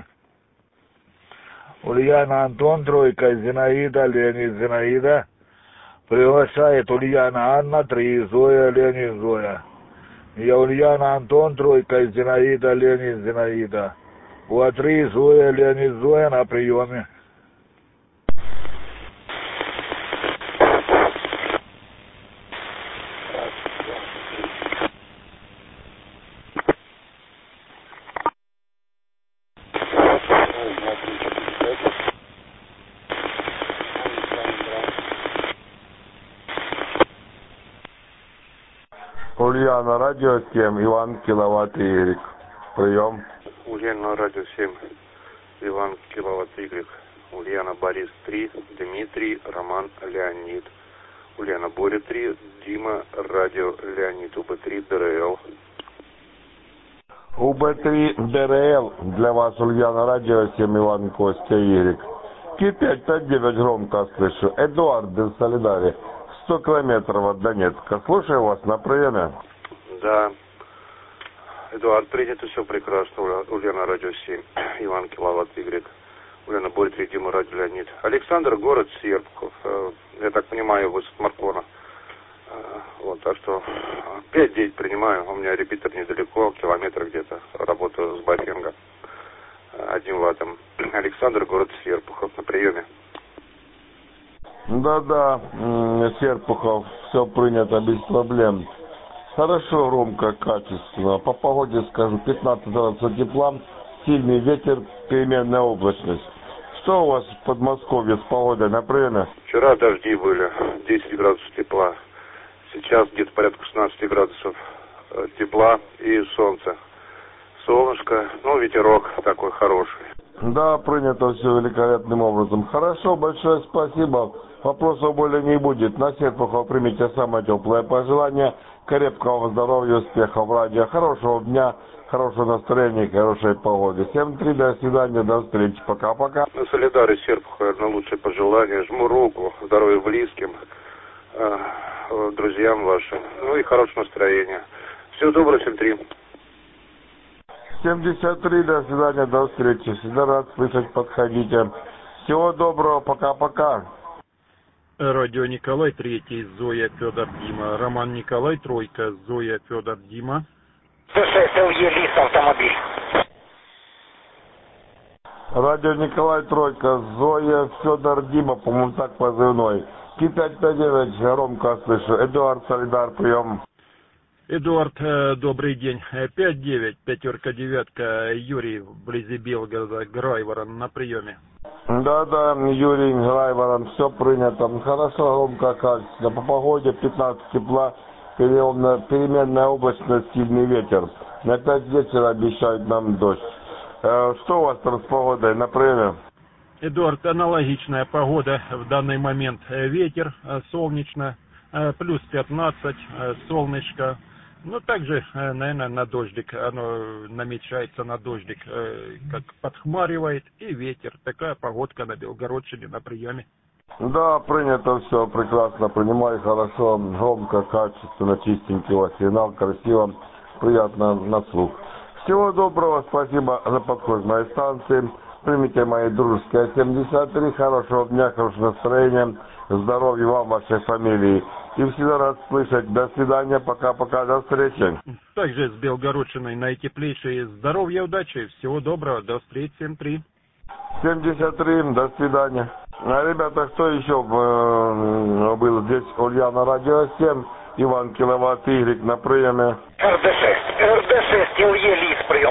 Ульяна Антон, тройка, Зинаида, Леонид, Зинаида. Приглашает Ульяна Анна, 3, Зоя, Леонид, Зоя. Я Ульяна Антон, тройка, Зинаида, Леонид, Зинаида. У 3, Зоя, Леонид, Зоя на приеме. Ульяна, радио 7, Иван, Киловатт, Игорь. Прием. Ульяна, радио 7, Иван, Киловатт, Игорь. Ульяна, Борис 3, Дмитрий, Роман, Леонид. Ульяна, Боря 3, Дима, радио Леонид, УБ3, ДРЛ. УБ3, ДРЛ. Для вас, Ульяна, радио 7, Иван, Костя, Ерик. Ки-559 громко слышу. Эдуард, Солидари. 100 километров от Донецка. Слушаю вас на приеме. Да. Эдуард, принято, все прекрасно. Ульяна, радио 7, Иван, Киловатт, Y. Ульяна, Боря 3, Дима, радио Леонид. Александр, город Серпухов. Я так понимаю, вы с Маркона. Вот, так что 5-9 принимаю. У меня репетитор недалеко, километр где-то. Работаю с Бафенго. 1 ваттом. Александр, город Серпухов, на приеме. Да-да, Серпухов, все принято без проблем. Хорошо, громко, качественно. По погоде скажу, 15 градусов тепла, сильный ветер, переменная облачность. Что у вас в Подмосковье с погодой на приеме? Вчера дожди были, 10 градусов тепла. Сейчас где-то порядка 16 градусов тепла и солнце. Солнышко, ну ветерок такой хороший. Да, принято все великолепным образом. Хорошо, большое спасибо. Вопросов более не будет. На Серпухов примите самое теплое пожелание. Крепкого здоровья, успехов в радио. Хорошего дня, хорошего настроения, хорошей погоды. Всем 3, до свидания, до встречи. Пока-пока. На Солидаре Серпухов, наверное, лучшие пожелания. Жму руку, здоровья близким, друзьям вашим. Ну и хорошего настроения. Всего доброго, всем 3. 73, до свидания, до встречи. Всегда рад слышать, подходите. Всего доброго, пока-пока. Радио Николай, 3, Зоя, Федор, Дима. Роман Николай, 3, Зоя, Федор, Дима. СЛЕ, лис, автомобиль. Радио Николай, 3, Зоя, Федор, Дима, по-моему, так позывной. Ки-559, громко слышу. Эдуард, Солидар, прием. Эдуард, добрый день. 5-9, 5-9, Юрий, вблизи Белгорода, Грайворон, на приеме. Да, Юрий, Грайворон, все принято. Хорошо, громко, качественно. По погоде 15 тепла, переменная облачность, сильный ветер. На 5 вечера обещают нам дождь. Что у вас там с погодой на приеме? Эдуард, аналогичная погода в данный момент. Ветер, солнечно, плюс 15, солнышко. Ну, также, наверное, на дождик, оно намечается на дождик, как подхмаривает, и ветер. Такая погодка на Белгородчине на приеме. Да, принято все, прекрасно, принимаю, хорошо, громко, качественно, чистенький у вас сигнал, красиво, приятно на слух. Всего доброго, спасибо за подход к моей станции. Примите мои дружеские 73, хорошего дня, хорошего настроения, здоровья вам, вашей фамилии. И всегда рад слышать. До свидания, пока-пока, до встречи. Также с Белгородчиной наитеплейшее здоровья, удачи, всего доброго, до встречи, 7-3. 73, до свидания. Ребята, кто еще был здесь? Ульяна, Радио 7, Иван Киловатт, Игорь на приеме. РД6, ЛЕ, лис, прием.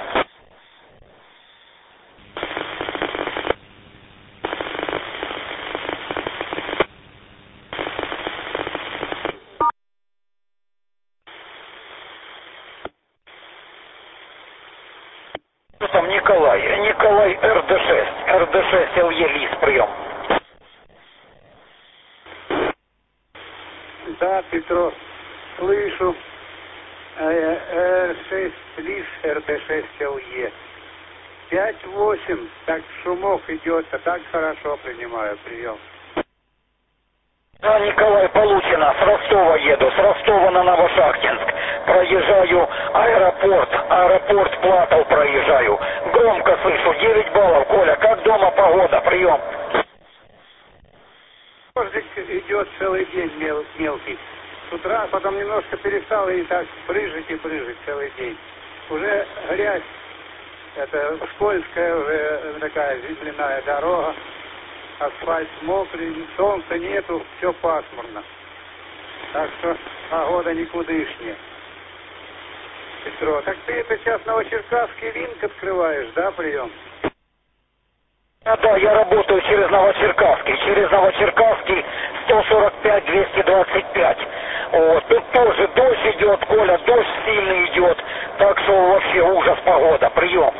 Там Николай, РД6, ЛЕ, лис, прием. Да, Петров, слышу. 6 лис, РД6, ЛЕ. 5-8, так шумов идет, а так хорошо принимаю прием. Да, Николай, получено. С Ростова еду. С Ростова на Новошахтинск. Проезжаю аэропорт Платов проезжаю. Громко слышу. 9 баллов, Коля. Как дома погода? Прием. Дождик идет целый день мелкий. С утра потом немножко перестал и так брызжить целый день. Уже грязь. Это скользкая уже такая земляная дорога. Асфальт мокрый, солнца нету, все пасмурно. Так что погода никудышняя. Петро, так ты это сейчас Новочеркасский линк открываешь, да, прием? Да, я работаю через Новочеркасский 145-225. Вот, тут тоже дождь идет, Коля, дождь сильный идет. Так что вообще ужас погода, прием.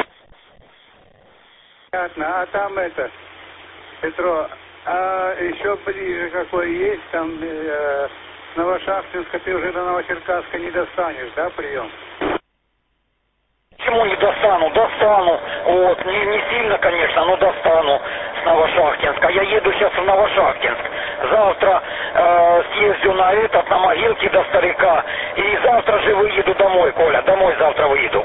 Понятно, а там это... Петро, а еще ближе какой есть, там с Новошахтинска ты уже до Новочеркасска не достанешь, да, прием? Почему не достану? Достану. Вот, не сильно, конечно, но достану с Новошахтинска. Я еду сейчас в Новошахтинск. Завтра съезжу на могилки до старика. И завтра же выеду домой, Коля. Домой завтра выеду.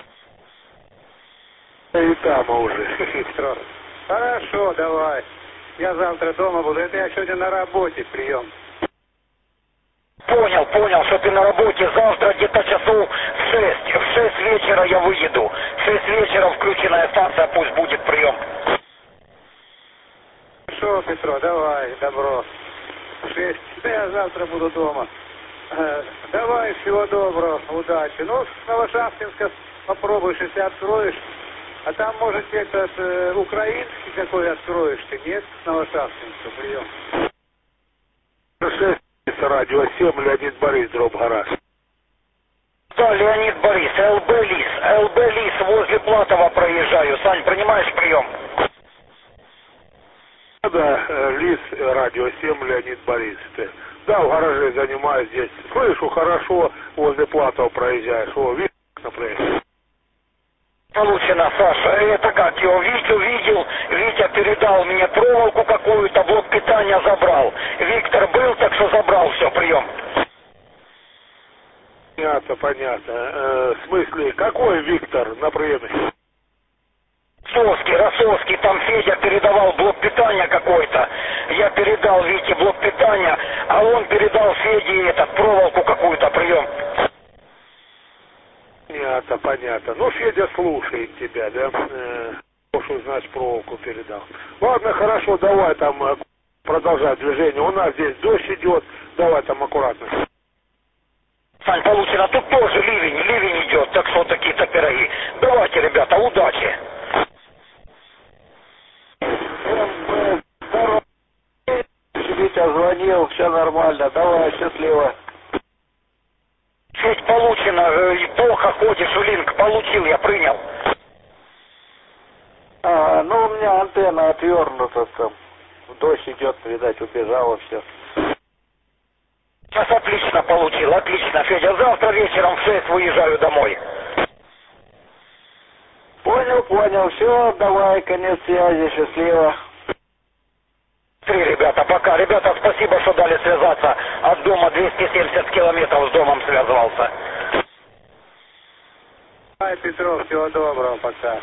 И там уже, Петро. Хорошо, давай. Я завтра дома буду. Это я сегодня на работе, прием. Понял, что ты на работе. Завтра где-то часов в 6. В 6 вечера я выеду. В 6 вечера включенная станция, пусть будет прием. Хорошо, Петро, давай, добро. 6. Я завтра буду дома. Давай, всего доброго, удачи. Ну, с Новошахтинска попробуешь, если откроешь. А там, может, этот украинский какой откроешь ты, нет? С Новошахтинска, прием. 6, радио 7, Леонид Борис, дробь гараж. Да, Леонид Борис, ЛБ Лис, возле Платова проезжаю. Сань, принимаешь прием? Да, Лис, радио 7, Леонид Борис. Да, в гараже занимаюсь здесь. Слышу, хорошо, возле Платова проезжаешь. О, видишь, например. Получено, Саша. Это как его? Витю видел, Витя передал мне проволоку какую-то, блок питания забрал. Виктор был, так что забрал все, прием. Понятно. В смысле, какой Виктор на приеме? Росовский, там Федя передавал блок питания какой-то. Я передал Вите блок питания, а он передал Феде проволоку какую-то, прием. Понятно. Ну, Федя слушает тебя, да? Что значит проволоку передал. Ладно, хорошо, давай там продолжай движение. У нас здесь дождь идет, давай там аккуратно. Сань, получено, тут тоже ливень идет, так что такие-то пироги. Давайте, ребята, удачи. Витя звонил, все нормально, давай, счастливо. Чуть получено, плохо ходишь, линк получил, я принял. Ну у меня антенна отвернута там. Дождь идет, видать, убежала все. Сейчас отлично получил, отлично, Федя. Завтра вечером в 6 выезжаю домой. Понял, все, давай, конец связи, счастливо. 3, ребята, пока. Ребята, спасибо, что дали связаться. От дома 270 километров с домом связывался. Давай, Петров, всего доброго, пока.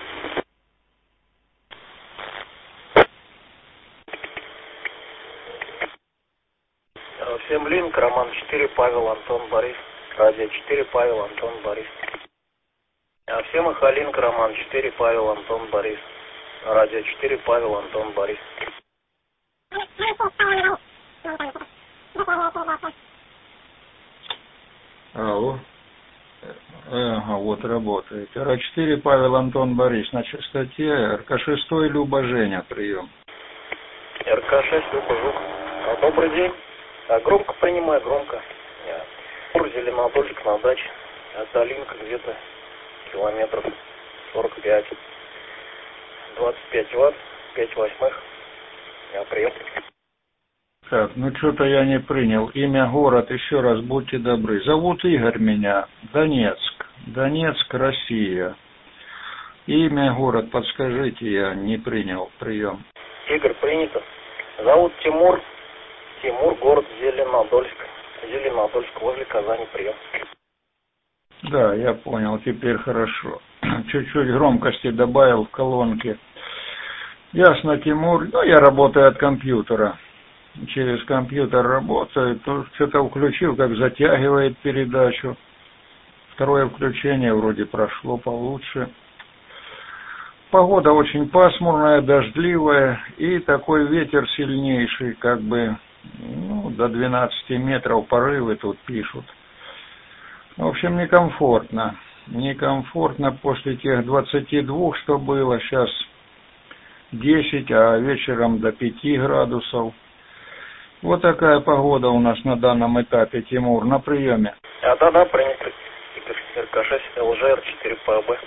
Всем линк, Роман 4, Павел, Антон, Борис. Радио 4, Павел, Антон, Борис. Всем Ихалинк, Роман 4, Павел, Антон, Борис. Радио 4, Павел, Антон, Борис. Алло. Ага, вот работает. РА-4, Павел, Антон, Борис. На частоте РК-6, Люба, Женя, прием. РК-6, Люба, Жук. Добрый день. Громко принимай, громко. Зеленодольск на даче. Долинка где-то километров 45. 25 ватт, 5 восьмых. Прием. Так, ну что-то я не принял. Имя, город, еще раз, будьте добры. Зовут Игорь меня. Донецк. Донецк, Россия. Имя, город, подскажите, я не принял. Прием. Игорь, принято. Зовут Тимур. Тимур, город Зеленодольск. Зеленодольск, возле Казани, прием. Да, я понял, теперь хорошо. Чуть-чуть громкости добавил в колонке. Ясно, Тимур. Ну, я работаю от компьютера. Через компьютер работаю. То что-то включил, как затягивает передачу. Второе включение вроде прошло получше. Погода очень пасмурная, дождливая. И такой ветер сильнейший, как бы, до 12 метров порывы тут пишут. В общем, некомфортно. Некомфортно после тех 22, что было. Сейчас 10, а вечером до 5 градусов. Вот такая погода у нас на данном этапе, Тимур, на приеме. Да, принято. РК-6, ЛЖР 4 ПБ.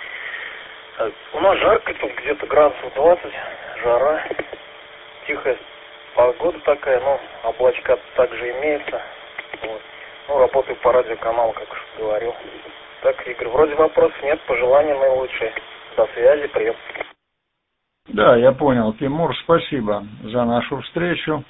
У нас жарко, тут где-то градусов 20, жара. Тихая погода такая, облачка также имеются. Вот. Работаю по радиоканалу, как уж говорил. Так, Игорь, вроде вопросов нет, пожелания наилучшие. До связи, прием. Да, я понял, Тимур, спасибо за нашу встречу.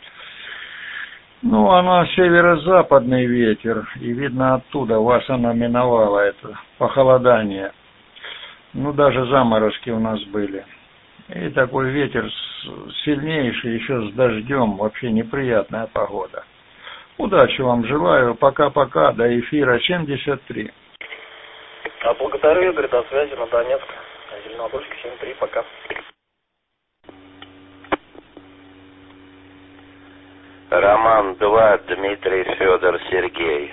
Она северо-западный ветер, и видно оттуда вас она миновала, это похолодание. Даже заморозки у нас были. И такой ветер сильнейший, еще с дождем, вообще неприятная погода. Удачи вам желаю, пока-пока, до эфира 73. Благодарю, Игорь, до связи на Донецк. Зеленодольск 73, пока. Роман 2, Дмитрий, Федор, Сергей.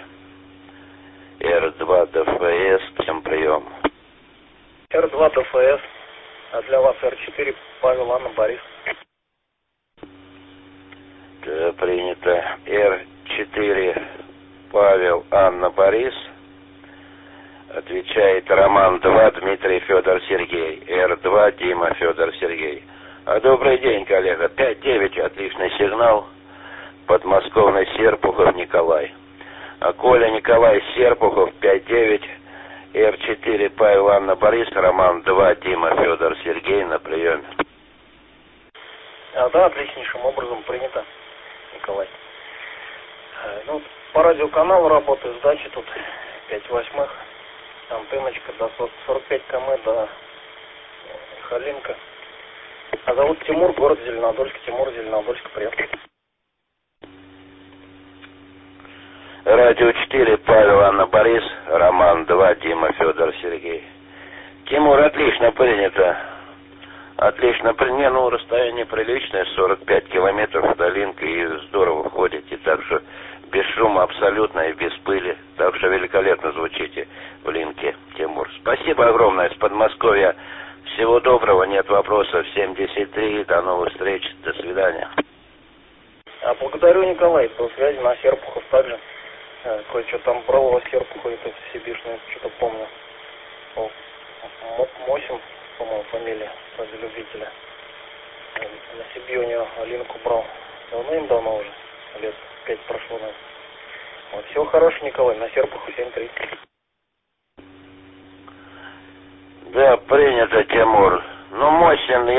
Р2 ДФС, всем прием. Р2 ДФС, а для вас Р4, Павел, Анна, Борис. Да, принято. Р4, Павел, Анна, Борис. Отвечает Роман 2, Дмитрий, Федор, Сергей. Р2, Дима, Федор, Сергей. Добрый день, коллега. 5-9, отличный сигнал. Подмосковный, Серпухов, Николай. Коля, Николай, Серпухов, 5-9. Р4, Павел, Анна, Борис. Роман 2, Дима, Федор, Сергей на приеме. Да, отличнейшим образом принято, Николай. Ну, по радиоканалу работаю, сдачи тут 5/8. Антенночка до 45 км до Халинка. А зовут Тимур, город Зеленодольск. Тимур, Зеленодольск, привет. Радио 4, Павел, Анна, Борис. Роман 2, Дима, Федор, Сергей. Тимур, отлично принято. Отлично принято. Ну, расстояние приличное, 45 километров долинка, и здорово ходите. Так что без шума абсолютно и без пыли. Так что великолепно звучите в линке, Тимур. Спасибо огромное. С Подмосковья. Всего доброго, нет вопросов. 7-10-3. До новых встреч. До свидания. Благодарю, Николай. По связи на Серпухов также. Кое-что там брало Серпухов, это Сибишное, что-то помню. Мосин, по-моему, фамилия радиолюбителя. На себе у него линку брал. Давным-давно уже. Лет 5 прошло, наверное. Вот. Всего хорошего, Николай. На Серпухов 7-3. Да, принято, Тимур. Ну, Мосин,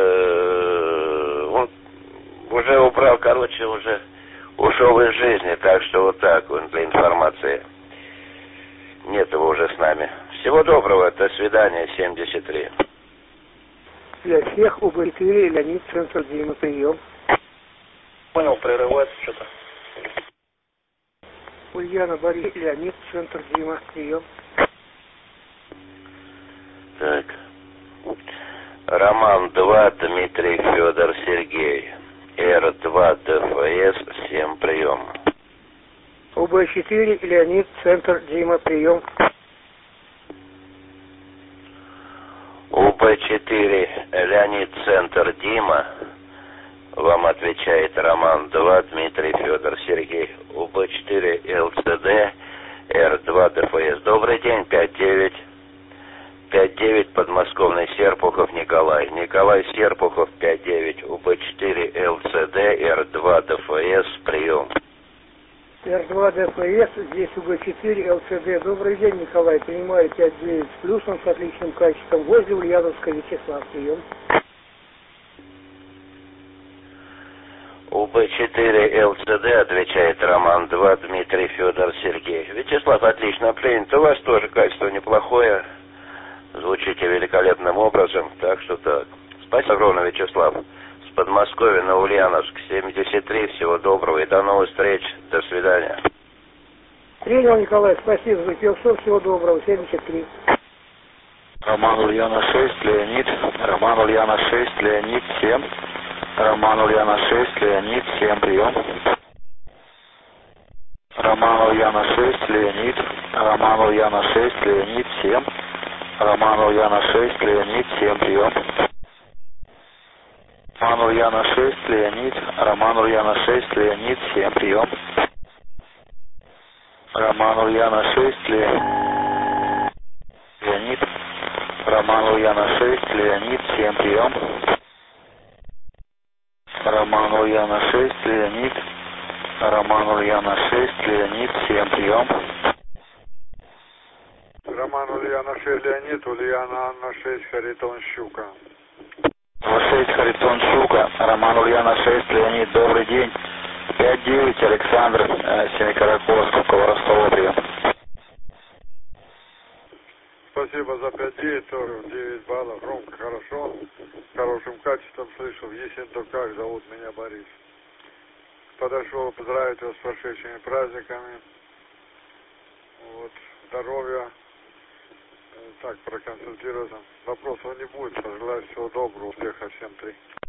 он уже убрал, короче, уже ушел из жизни, так что вот так вот, для информации. Нет его уже с нами. Всего доброго, до свидания, 73. Для всех УБ4, Леонид, центр Дима, прием. Понял, прерывается что-то. Ульяна, Борис, Леонид, центр Дима, прием. Так. Роман 2, Дмитрий, Федор, Сергей. Р2 ДФС, всем прием. УБ4, Леонид, центр Дима, прием. УБ4, Леонид, центр Дима. Вам отвечает Роман 2, Дмитрий, Федор, Сергей. УБ4, ЛЦД, Р2 ДФС. Добрый день, 5-9. 5-9, подмосковный, Серпухов, Николай. Николай, Серпухов, 5-9, УБ4, ЛЦД, Р2 ДФС, прием. Р2 ДФС, здесь УБ4, ЛЦД. Добрый день, Николай. Принимаю 5-9 с плюсом, с отличным качеством. Возле Ульяновска, Вячеслав, прием. УБ4, ЛЦД, отвечает Роман 2, Дмитрий, Федор, Сергей. Вячеслав, отлично принято. У вас тоже качество неплохое. Звучите великолепным образом, так что так. Спасибо огромное, Вячеслав. С Подмосковья на Ульяновск, 73. Всего доброго и до новых встреч. До свидания. Принял, Николай, спасибо за певцов. Всего доброго, 73. Роман Ульяна 6, Леонид. Роман Ульяна 6, Леонид 7. Роман Ульяна 6, Леонид 7, прием. Роман Ульяна 6, Леонид. Роман Ульяна 6, Леонид 7. Роман Ульяна 6, Леонид 7, прием. Роман Ульяна 6, Леонид. Роман Ульяна 6, Леонид 7, прием. Роман Ульяна 6, Леонид. Роман Ульяна 6, Леонид 7, прием. Роман Ульяна 6, Леонид. Роман Ульяна 6, Леонид 7, прием. Роман Ульяна 6, Леонид, Ульяна Анна 6, Харитон Щука. 6, Харитон Щука, Роман Ульяна 6, Леонид, добрый день. 5-9, Александр, Семикаракорск, Ростова, прием. Спасибо за 5-9, тоже 9 баллов, громко, хорошо, с хорошим качеством слышу. В Ессентуках зовут меня Борис. Подошел поздравить вас с прошедшими праздниками. Вот, здоровья. Так, проконсультироваться. Вопросов не будет. Пожелаю всего доброго. Успеха всем 3.